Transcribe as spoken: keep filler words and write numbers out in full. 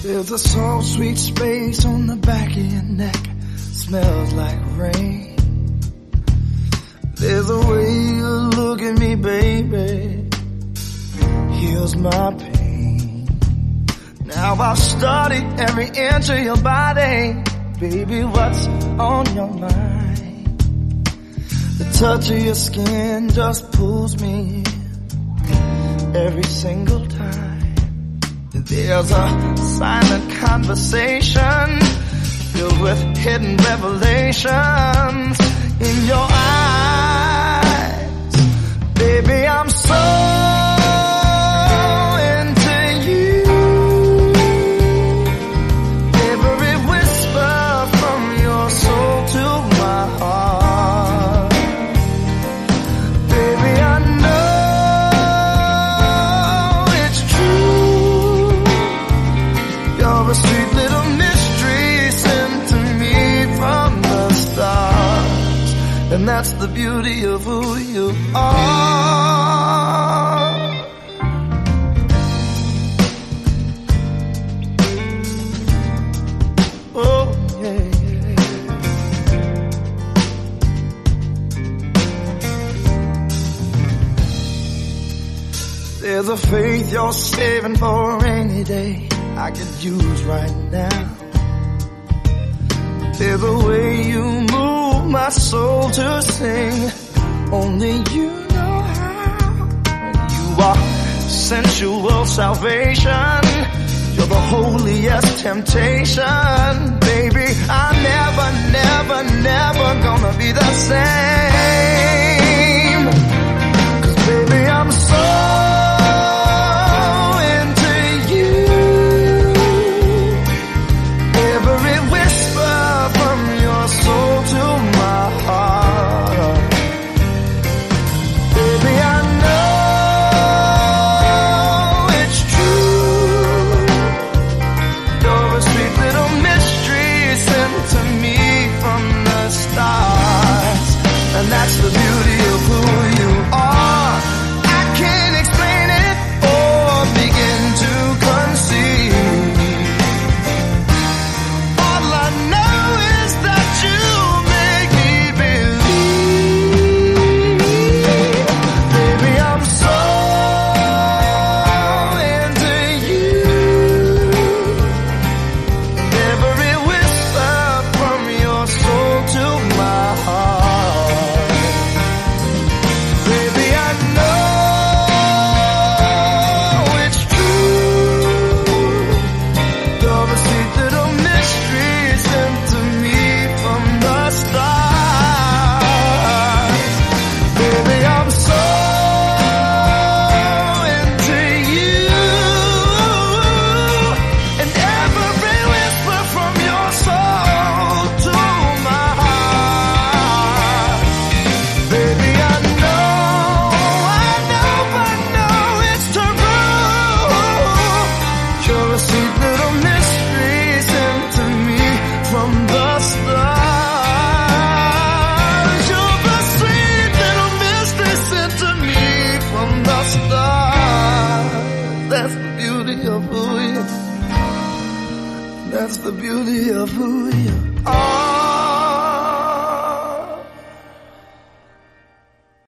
There's a soft, sweet space on the back of your neck, smells like rain. There's a way you look at me, baby, heals my pain. Now I've studied every inch of your body, baby, what's on your mind? The touch of your skin just pulls me every single time. There's a silent conversation filled with hidden revelations in your eyes. Baby, I'm so into you. Every whisper from your soul to my heart. Baby, I know it's true. You're a sweet little mystery sent to me from the stars, and that's the beauty of who you are. Oh, yeah. There's a faith you're saving for a rainy day I could use right now. There's a way you move my soul to sing, only you know how. You are sensual salvation, you're the holiest temptation. Baby, I'm never, never, never gonna be the same. 'Cause baby, I'm so that's the beauty of who you are. I can't explain it or begin to conceive. All I know is that you make me believe. Baby, I'm so into you. Every whisper from your soul to my heart. That's the beauty of who you are. That's the beauty of who you are.